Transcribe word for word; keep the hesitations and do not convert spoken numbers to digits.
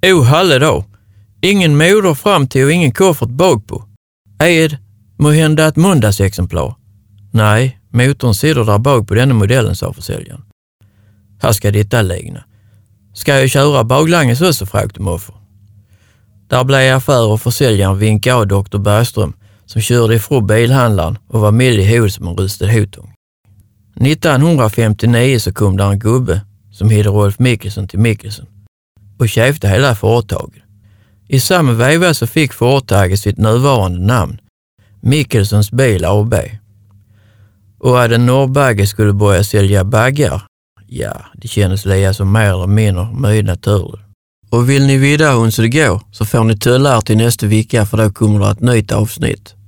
O halle då. Ingen motor fram till och ingen koffert bak på. Är må hända ett måndagsexemplar? Nej, motorn sitter där bak på denna modellen, sa försäljaren. Här ska detta ligna. Ska jag köra baklänges också, frågade Moffer. Där blev affär och försäljaren vinkade av doktor Bergström som körde ifrån bilhandlaren och var med i hod som en rustad hotung. nittonhundrafemtionio så kom där en gubbe som hette Rolf Mickelson till Mickelson och köpte hela företaget. I samma veva så fick företaget sitt nuvarande namn, Mickelsons Bil A B. Och att en norrbagge skulle börja sälja baggar, ja, det kändes lika som mer eller mindre mycket naturligt. Och vill ni vidare hur så det går så får ni tulla till nästa vecka, för då kommer det ett nytt avsnitt.